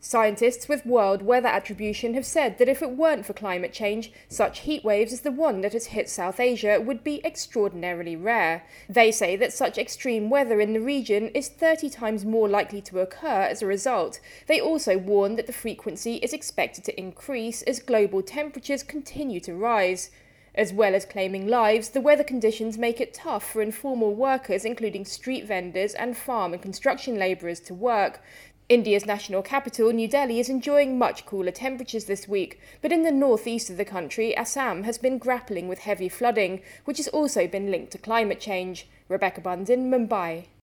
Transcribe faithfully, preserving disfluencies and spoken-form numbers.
Scientists with World Weather Attribution have said that if it weren't for climate change, such heat waves as the one that has hit South Asia would be extraordinarily rare. They say that such extreme weather in the region is thirty times more likely to occur as a result. They also warn that the frequency is expected to increase as global temperatures continue to rise. As well as claiming lives, the weather conditions make it tough for informal workers, including street vendors and farm and construction labourers, to work. India's national capital, New Delhi, is enjoying much cooler temperatures this week, but in the northeast of the country, Assam has been grappling with heavy flooding, which has also been linked to climate change. Rebecca Bundin, Mumbai.